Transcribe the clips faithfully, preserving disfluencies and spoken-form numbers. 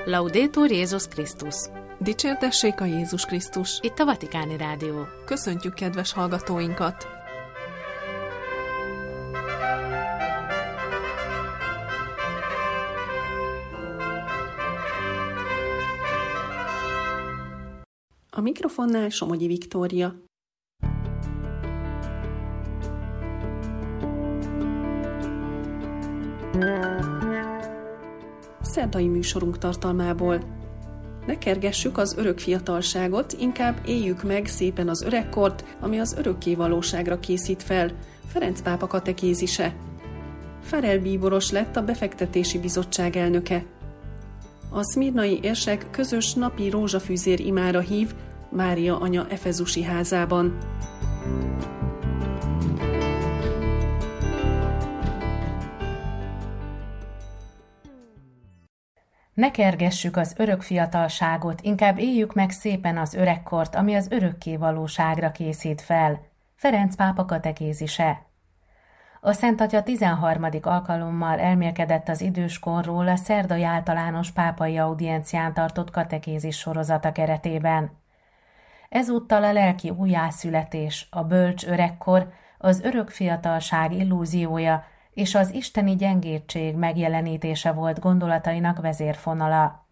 Laudetur Jézus Krisztus! Dicsértessék a Jézus Krisztus! Itt a Vatikáni Rádió. Köszöntjük kedves hallgatóinkat! A mikrofonnál Somogyi Viktória. Szerdai műsorunk tartalmából. Ne kergessük az örök fiatalságot, inkább éljük meg szépen az öregkort, ami az örökké valóságra készít fel. Ferenc pápa katekézise. Farel bíboros lett a befektetési bizottság elnöke. A szmirnai érsek közös napi rózsafűzér imára hív Mária anya efezusi házában. Ne kergessük az örök fiatalságot, inkább éljük meg szépen az öregkort, ami az örökké valóságra készít fel. Ferenc pápa katekézise. A Szent Atya tizenharmadik alkalommal elmélkedett az időskorról a szerdai általános pápai audiencián tartott katekézis sorozata keretében. Ezúttal a lelki újjászületés, a bölcs öregkor, az örök fiatalság illúziója és az isteni gyengétség megjelenítése volt gondolatainak vezérfonala.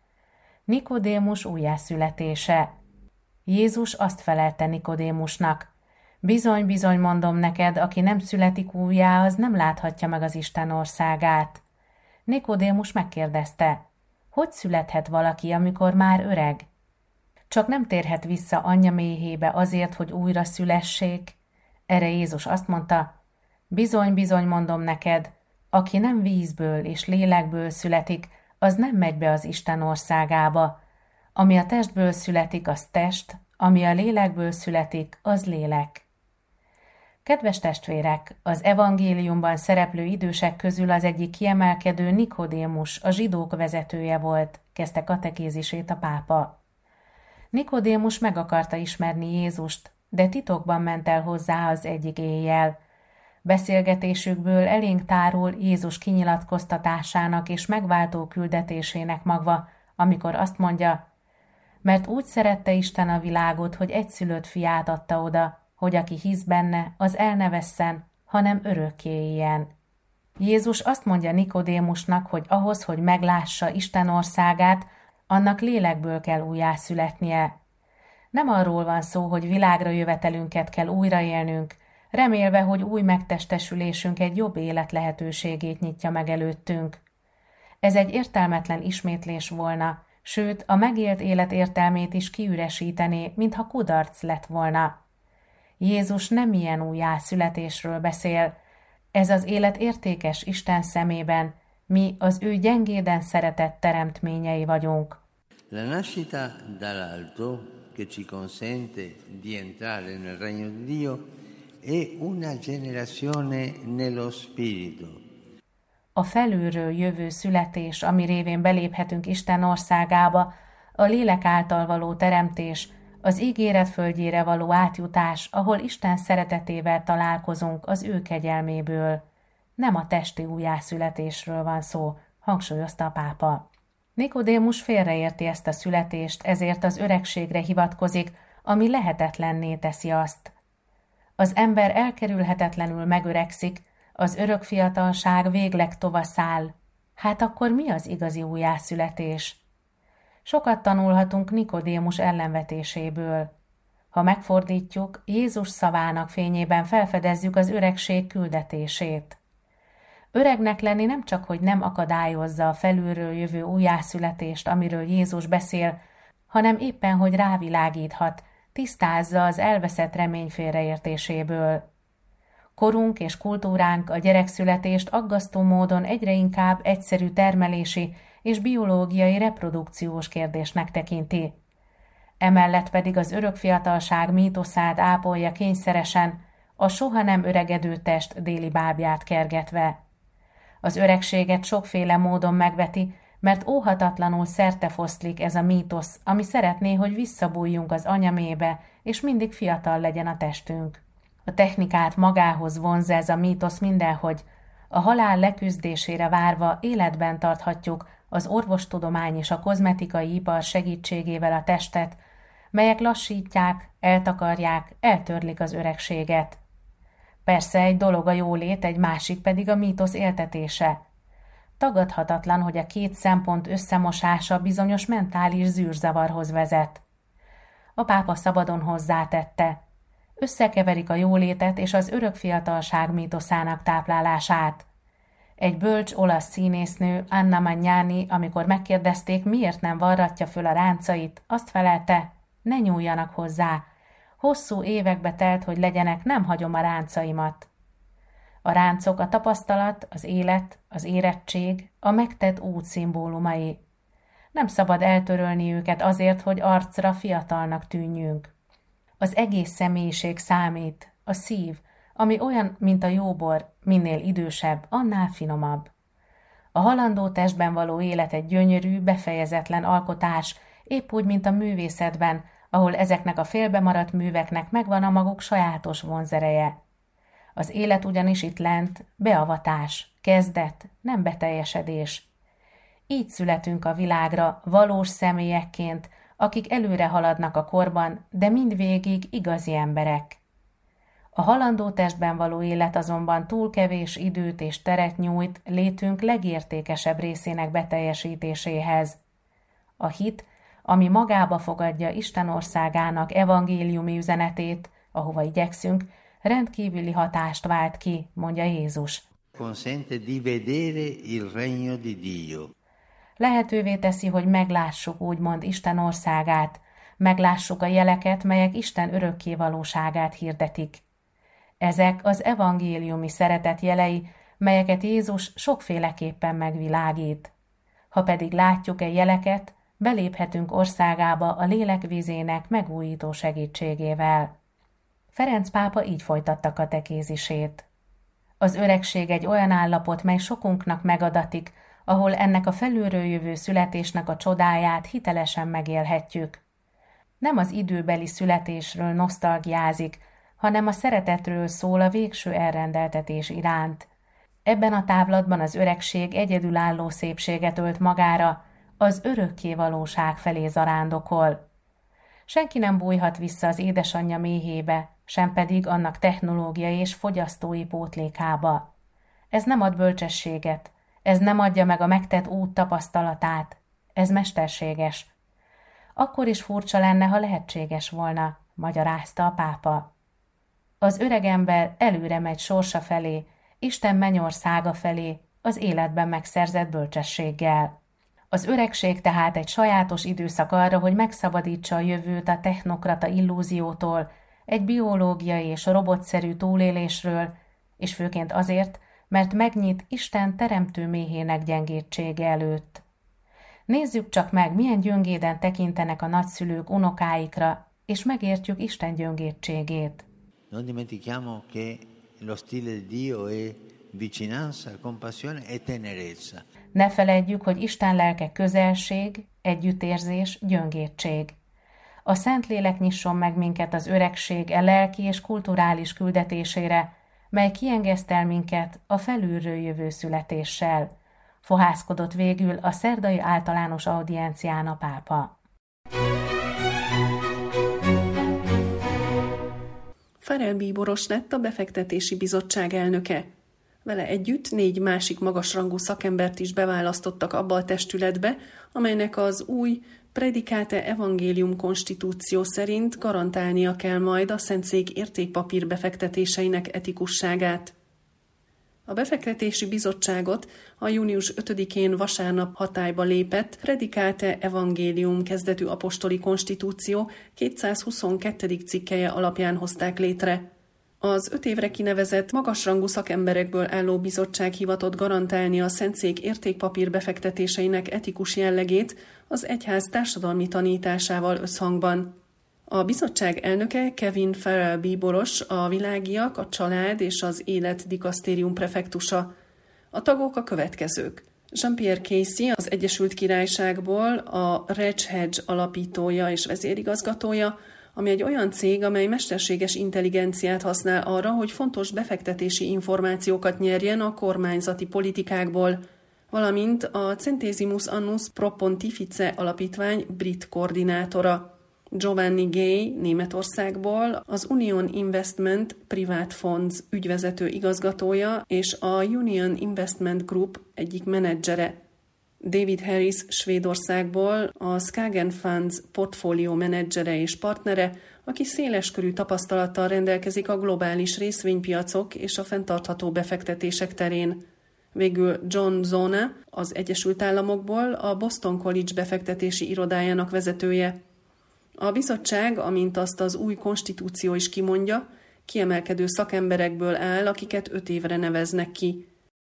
Nikodémus újjászületése. Jézus azt felelte Nikodémusnak: bizony, bizony mondom neked, aki nem születik újjá, az nem láthatja meg az Isten országát. Nikodémus megkérdezte: hogy születhet valaki, amikor már öreg? Csak nem térhet vissza anyja méhébe azért, hogy újra szülessék? Erre Jézus azt mondta: bizony, bizony mondom neked, aki nem vízből és lélekből születik, az nem megy be az Isten országába. Ami a testből születik, az test, ami a lélekből születik, az lélek. Kedves testvérek, az evangéliumban szereplő idősek közül az egyik kiemelkedő Nikodémus, a zsidók vezetője volt, kezdte katekézisét a pápa. Nikodémus meg akarta ismerni Jézust, de titokban ment el hozzá az egyik éjjel. Beszélgetésükből elénk tárul Jézus kinyilatkoztatásának és megváltó küldetésének magva, amikor azt mondja: mert úgy szerette Isten a világot, hogy egyszülött fiát adta oda, hogy aki hisz benne, az el ne vesszen, hanem örökké éljen. Jézus azt mondja Nikodémusnak, hogy ahhoz, hogy meglássa Isten országát, annak lélekből kell újjászületnie. Nem arról van szó, hogy világra jövetelünket kell újraélnünk, remélve, hogy új megtestesülésünk egy jobb élet lehetőségét nyitja meg előttünk. Ez egy értelmetlen ismétlés volna, sőt, a megélt élet értelmét is kiüresítené, mintha kudarc lett volna. Jézus nem ilyen újjászületésről beszél. Ez az élet értékes Isten szemében, mi az ő gyengéden szeretett teremtményei vagyunk. La nascita dall'alto che ci consente di entrare nel regno di Dio è una generazione nello spirito. A felülről jövő születés, ami révén beléphetünk Isten országába, a lélek által való teremtés, az ígéret földjére való átjutás, ahol Isten szeretetével találkozunk az ő kegyelméből. Nem a testi újjászületésről van szó, hangsúlyozta a pápa. Nikodémus félreérti ezt a születést, ezért az öregségre hivatkozik, ami lehetetlenné teszi azt. Az ember elkerülhetetlenül megöregszik, az örök fiatalság végleg tovaszáll. Hát akkor mi az igazi újjászületés? Sokat tanulhatunk Nikodémus ellenvetéséből. Ha megfordítjuk, Jézus szavának fényében felfedezzük az öregség küldetését. Öregnek lenni nem csak, hogy nem akadályozza a felülről jövő újjászületést, amiről Jézus beszél, hanem éppen, hogy rávilágíthat, tisztázza az elveszett remény félreértéséből. Korunk és kultúránk a gyerekszületést aggasztó módon egyre inkább egyszerű termelési és biológiai reprodukciós kérdésnek tekinti. Emellett pedig az örök fiatalság mítoszát ápolja kényszeresen, a soha nem öregedő test déli bábját kergetve. Az öregséget sokféle módon megveti, mert óhatatlanul szertefoszlik ez a mítosz, ami szeretné, hogy visszabújjunk az anyamébe, és mindig fiatal legyen a testünk. A technikát magához vonzza ez a mítosz mindenhogy, a halál leküzdésére várva életben tarthatjuk az orvostudomány és a kozmetikai ipar segítségével a testet, melyek lassítják, eltakarják, eltörlik az öregséget. Persze egy dolog a jólét, egy másik pedig a mítosz éltetése. Tagadhatatlan, hogy a két szempont összemosása bizonyos mentális zűrzavarhoz vezet. A pápa szabadon hozzátette, összekeverik a jólétet és az örökfiatalság mítoszának táplálását. Egy bölcs olasz színésznő, Anna Magnani, amikor megkérdezték, miért nem varratja föl a ráncait, azt felelte, ne nyúljanak hozzá. Hosszú évekbe telt, hogy legyenek, nem hagyom a ráncaimat. A ráncok a tapasztalat, az élet, az érettség, a megtett út szimbólumai. Nem szabad eltörölni őket azért, hogy arcra fiatalnak tűnjünk. Az egész személyiség számít, a szív, ami olyan, mint a jóbor, minél idősebb, annál finomabb. A halandó testben való élet egy gyönyörű, befejezetlen alkotás, épp úgy, mint a művészetben, ahol ezeknek a félbemaradt műveknek megvan a maguk sajátos vonzereje. Az élet ugyanis itt lent, beavatás, kezdet, nem beteljesedés. Így születünk a világra valós személyekként, akik előre haladnak a korban, de mindvégig igazi emberek. A halandó testben való élet azonban túl kevés időt és teret nyújt létünk legértékesebb részének beteljesítéséhez. A hit, ami magába fogadja Isten országának evangéliumi üzenetét, ahova igyekszünk, rendkívüli hatást vált ki, mondja Jézus. Consente di vedere il regno di Dio. Lehetővé teszi, hogy meglássuk úgymond Isten országát, meglássuk a jeleket, melyek Isten örökké valóságát hirdetik. Ezek az evangéliumi szeretet jelei, melyeket Jézus sokféleképpen megvilágít. Ha pedig látjuk-e jeleket, beléphetünk országába a lélek vízének megújító segítségével. Ferenc pápa így folytatta katekézisét. Az öregség egy olyan állapot, mely sokunknak megadatik, ahol ennek a felülről jövő születésnek a csodáját hitelesen megélhetjük. Nem az időbeli születésről nosztalgiázik, hanem a szeretetről szól a végső elrendeltetés iránt. Ebben a távlatban az öregség egyedülálló szépséget ölt magára, az örökké valóság felé zarándokol. Senki nem bújhat vissza az édesanyja méhébe, sem pedig annak technológiai és fogyasztói pótlékába. Ez nem ad bölcsességet, ez nem adja meg a megtett út tapasztalatát, ez mesterséges. Akkor is furcsa lenne, ha lehetséges volna, magyarázta a pápa. Az öregember előre megy sorsa felé, Isten mennyországa felé, az életben megszerzett bölcsességgel. Az öregség tehát egy sajátos időszak arra, hogy megszabadítsa a jövőt a technokrata illúziótól, egy biológiai és robotszerű túlélésről, és főként azért, mert megnyit Isten teremtő méhének gyengétsége előtt. Nézzük csak meg, milyen gyöngéden tekintenek a nagyszülők unokáikra, és megértjük Isten gyöngétségét. Non dimentichiamo che lo stile di Dio è vicinanza, compassione e tenerezza. Ne feledjük, hogy Isten lelke közelség, együttérzés, gyöngétség. A Szentlélek nyisson meg minket az öregség e lelki és kulturális küldetésére, mely kiengesztel minket a felülről jövő születéssel. Fohászkodott végül a szerdai általános audiencián a pápa. Farel Bíboros lett a befektetési bizottság elnöke. Vele együtt négy másik magasrangú szakembert is beválasztottak abba a testületbe, amelynek az új Predicate Evangelium konstitúció szerint garantálnia kell majd a Szentszék értékpapír befektetéseinek etikusságát. A befektetési bizottságot a június ötödikén vasárnap hatályba lépett Predicate Evangelium kezdetű apostoli konstitúció kétszázhuszonkettő cikkelye alapján hozták létre. Az öt évre kinevezett, magasrangú szakemberekből álló bizottság hivatott garantálni a Szentszék értékpapír befektetéseinek etikus jellegét az egyház társadalmi tanításával összhangban. A bizottság elnöke Kevin Farrell Bíboros, a Világiak, a Család és az Élet dikasztérium prefektusa. A tagok a következők. Jean-Pierre Casey, az Egyesült Királyságból, a Reg Hedge alapítója és vezérigazgatója, ami egy olyan cég, amely mesterséges intelligenciát használ arra, hogy fontos befektetési információkat nyerjen a kormányzati politikákból. valamint a Centesimus Annus Pro Pontifice alapítvány brit koordinátora. Giovanni Gay Németországból, az Union Investment Private Funds ügyvezető igazgatója és a Union Investment Group egyik menedzsere. David Harris Svédországból, a Skagen Funds portfólió menedzsere és partnere, aki széleskörű tapasztalattal rendelkezik a globális részvénypiacok és a fenntartható befektetések terén. Végül John Zona az Egyesült Államokból, a Boston College befektetési irodájának vezetője. A bizottság, amint azt az új konstitúció is kimondja, kiemelkedő szakemberekből áll, akiket öt évre neveznek ki.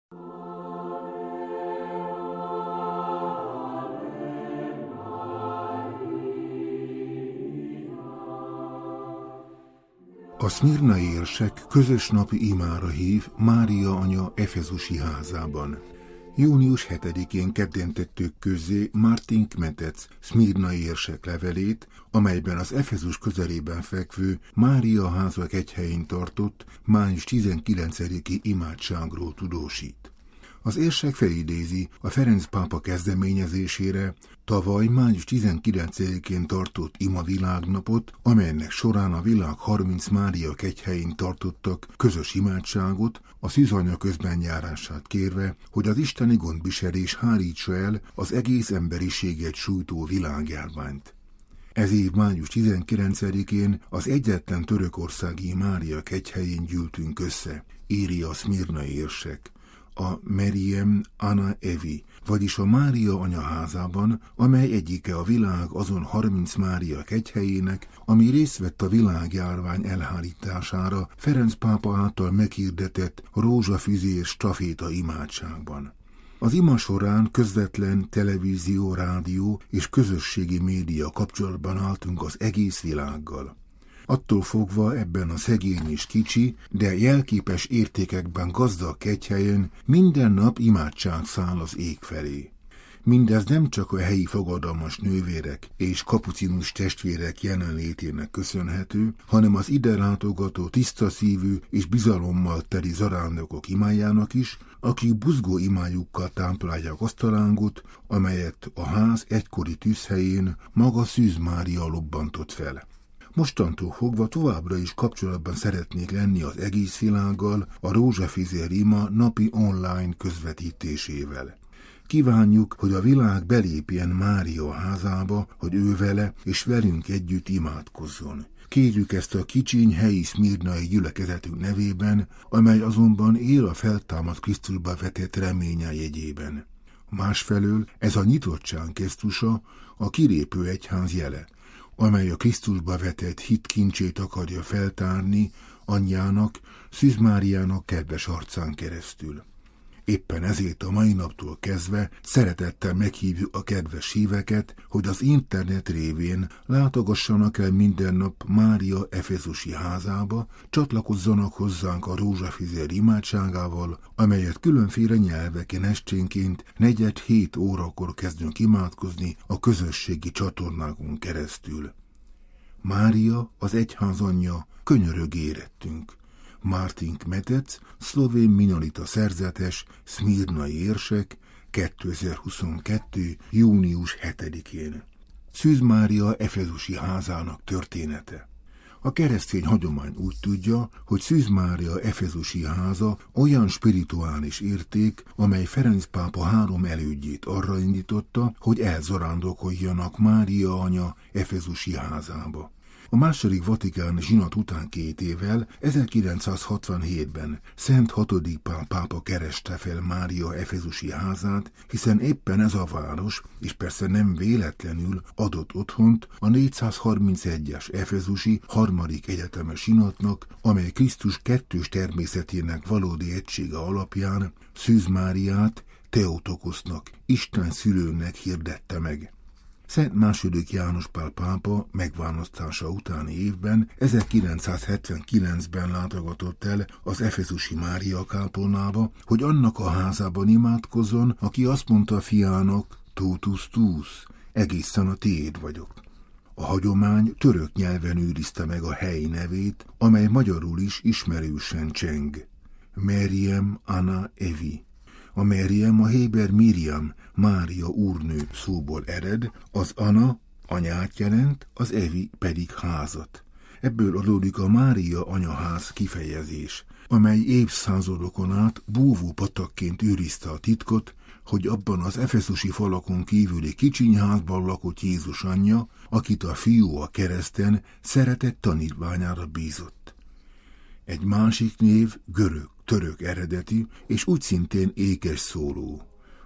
A szmirnai érsek közös napi imára hív Mária anya efezusi házában. június hetedikén kedden tettük közzé Martin Kmetec szmirnai érsek levelét, amelyben az Efezus közelében fekvő Mária házak egyhelyén tartott május tizenkilencediki imádságról tudósít. Az érsek felidézi a Ferenc pápa kezdeményezésére tavaly május tizenkilencedikén tartott ima világnapot, amelynek során a világ harminc Mária kegyhelyén tartottak közös imádságot, a szűzanya közben járását kérve, hogy az isteni gondviselés hárítsa el az egész emberiséget sújtó világjárványt. Ez év május tizenkilencedikén az egyetlen törökországi Mária kegyhelyén gyűltünk össze, írja a szmirnai érsek, a Meriem Ana Evi, vagyis a Mária anyaházában, amely egyike a világ azon harminc Mária kegyhelyének, ami részt vett a világjárvány elhárítására Ferenc pápa által meghirdetett rózsafüzés staféta imádságban. Az ima során közvetlen televízió, rádió és közösségi média kapcsolatban álltunk az egész világgal. Attól fogva ebben a szegény és kicsi, de jelképes értékekben gazdag kegyhelyen minden nap imádság száll az ég felé. Mindez nem csak a helyi fogadalmas nővérek és kapucinus testvérek jelenlétének köszönhető, hanem az ide látogató tiszta szívű és bizalommal teli zarándokok imájának is, akik buzgó imájukkal táplálják azt a lángot, amelyet a ház egykori tűzhelyén maga Szűz Mária lobbantott fel. Mostantól fogva továbbra is kapcsolatban szeretnék lenni az egész világgal a Rózsafizer ima napi online közvetítésével. Kívánjuk, hogy a világ belépjen Mária házába, hogy ő vele és velünk együtt imádkozzon. Kérjük ezt a kicsiny helyi szmirnai gyülekezetünk nevében, amely azonban él a feltámadt Krisztusba vetett reménye jegyében. Másfelől ez a nyitottság gesztusa a kilépő egyház jele, amely a Krisztusba vetett hit kincsét akarja feltárni anyjának, Szűz Máriának kedves arcán keresztül. Éppen ezért a mai naptól kezdve szeretettel meghívjuk a kedves híveket, hogy az internet révén látogassanak el minden nap Mária efezusi házába, csatlakozzanak hozzánk a Rózsafizer imádságával, amelyet különféle nyelveken esténként negyed hét órakor kezdünk imádkozni a közösségi csatornákon keresztül. Mária, az egyház anyja, könyörög érettünk. Martin Kmetec, szlovén minolita szerzetes, szmirnai érsek, kétezer-huszonkettő. június hetedikén. Szűz Mária efezusi házának története. A keresztény hagyomány úgy tudja, hogy Szűz Mária efezusi háza olyan spirituális érték, amely Ferenc pápa három elődjét arra indította, hogy elzarándokoljanak Mária anya efezusi házába. A második vatikáni zsinat után két évvel, ezerkilencszázhatvanhétben Szent hatodik Pál pápa kereste fel Mária efezusi házát, hiszen éppen ez a város, és persze nem véletlenül adott otthont a négyszázharmincegyes efezusi harmadik egyetemes zsinatnak, amely Krisztus kettős természetének valódi egysége alapján Szűz Máriát Theotokosznak, Isten szülőnek hirdette meg. Szent második János Pál pápa megválasztása utáni évben, ezerkilencszázhetvenkilencben látogatott el az efezusi Mária kápolnába, hogy annak a házában imádkozzon, aki azt mondta a fiának, totus tuus, egészen a tiéd vagyok. A hagyomány török nyelven őrizte meg a hely nevét, amely magyarul is ismerősen cseng. Meriem Ana Evi. A Meriem a héber Miriam, Mária úrnő szóból ered, az Ana anyát jelent, az Evi pedig házat. Ebből adódik a Mária anyaház kifejezés, amely évszázadokon át búvó patakként őrizte a titkot, hogy abban az efeszusi falakon kívüli kicsiny házban lakott Jézus anyja, akit a fiú a kereszten szeretett tanítványára bízott. Egy másik név görög, török eredetű, és úgy szintén ékes szóló.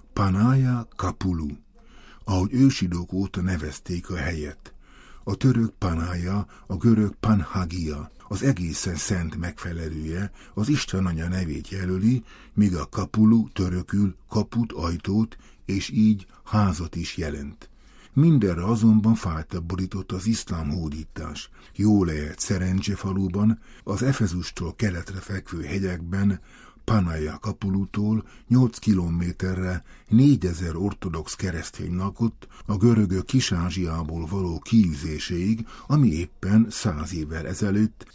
Panaia Kapulu, ahogy ősidők óta nevezték a helyet. A török Panaia, a görög Panhagia, az egészen szent megfelelője, az Isten anya nevét jelöli, míg a Kapulu törökül kaput, ajtót, és így házat is jelent. Mindenre azonban fájta borított az iszlám hódítás. Jól lehet Szerencsefaluban, az Efezustól keletre fekvő hegyekben, Panaia Kapulutól nyolc kilométerre négyezer ortodox keresztény lakott a görögök Kis-Ázsiából való kiűzéséig, ami éppen száz évvel ezelőtt,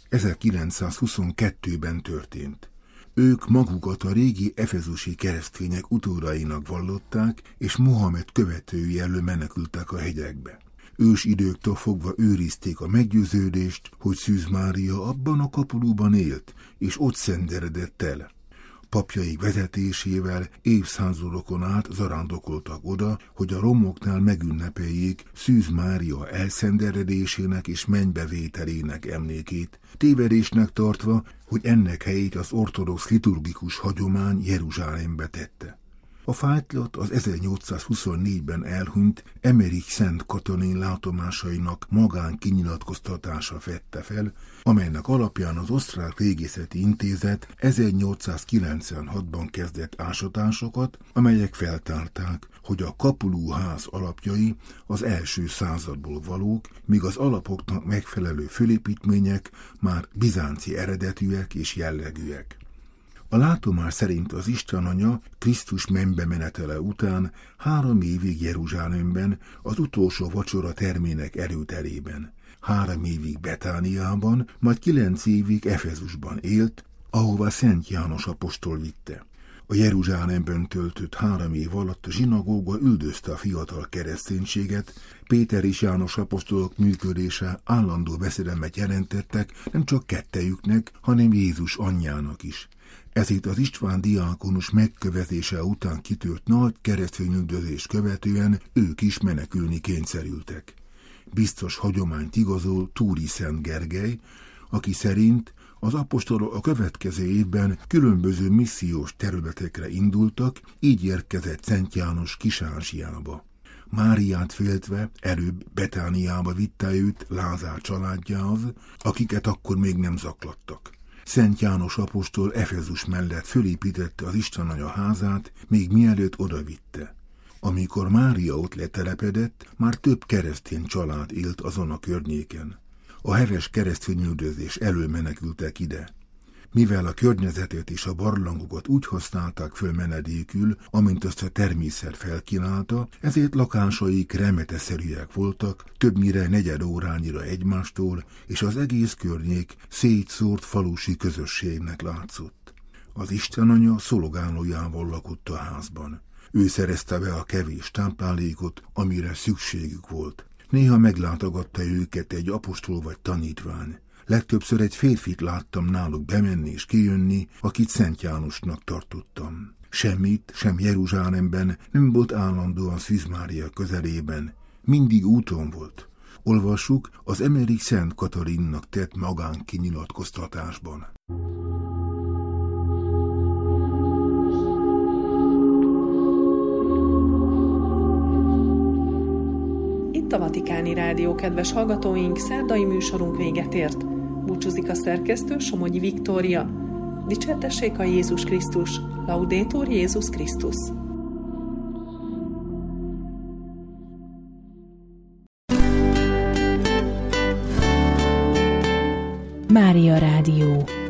ezerkilencszázhuszonkettőben történt. Ők magukat a régi efezusi keresztények utódainak vallották, és Mohamed követői elől menekültek a hegyekbe. Ősidőktől fogva őrizték a meggyőződést, hogy Szűz Mária abban a Kapuluban élt, és ott szenderedett el. Papjaik vezetésével évszázadokon át zarándokoltak oda, hogy a romoknál megünnepeljék Szűz Mária elszenderedésének és mennybevételének emlékét, tévedésnek tartva, hogy ennek helyét az ortodox liturgikus hagyomány Jeruzsálembe tette. A fájtlat az ezernyolcszázhuszonnégyben elhunyt Emerik Szent Katalin látomásainak magánkinyilatkoztatása fedte fel, amelynek alapján az Osztrák Régészeti Intézet ezernyolcszázkilencvenhatban kezdett ásatásokat, amelyek feltárták, hogy a Kapulu-ház alapjai az első századból valók, míg az alapoknak megfelelő fölépítmények már bizánci eredetűek és jellegűek. A látomás szerint az Isten anya Krisztus mennybe menetele után három évig Jeruzsálemben, az utolsó vacsora termének előterében, három évig Betániában, majd kilenc évig Efezusban élt, ahova Szent János apostol vitte. A Jeruzsálemben töltött három év alatt a zsinagóga üldözte a fiatal kereszténységet, Péter és János apostolok működése állandó veszedelmet jelentettek nem csak kettejüknek, hanem Jézus anyjának is. Ezért az István diákonus megkövetése után kitört nagy keresztényüldözést követően ők is menekülni kényszerültek. Biztos hagyományt igazol Túri Szent Gergely, aki szerint az apostolok a következő évben különböző missziós területekre indultak, így érkezett Szent János Kis-Ázsiába. Máriát féltve előbb Betániába vitte őt Lázár családjához, akiket akkor még nem zaklattak. Szent János apostol Efezus mellett fölépítette az Isten anya házát, még mielőtt odavitte. Amikor Mária ott letelepedett, már több keresztény család élt azon a környéken. A heves keresztényüldözés elől menekültek ide. Mivel a környezetet és a barlangokat úgy használták föl menedékül, amint azt a természet felkínálta, ezért lakásaik remeteszerűek voltak, többnyire negyed órányira egymástól, és az egész környék szétszórt falusi közösségnek látszott. Az Isten anya szolgálójával lakott a házban. Ő szerezte be a kevés táplálékot, amire szükségük volt. Néha meglátogatta őket egy apostol vagy tanítvány. Legtöbbször egy férfit láttam náluk bemenni és kijönni, akit Szent Jánosnak tartottam. Semmit, sem Jeruzsálemben nem volt állandóan Szűz Mária közelében. Mindig úton volt. Olvassuk az Emerik Szent Katalinnak tett magánkinyilatkoztatásban. Itt a Vatikáni Rádió, kedves hallgatóink, szerdai műsorunk véget ért. Búcsúzik a szerkesztő, Somogyi Viktória. Dicsértessék a Jézus Krisztus! Laudetur Jézus Krisztus! Mária Rádió.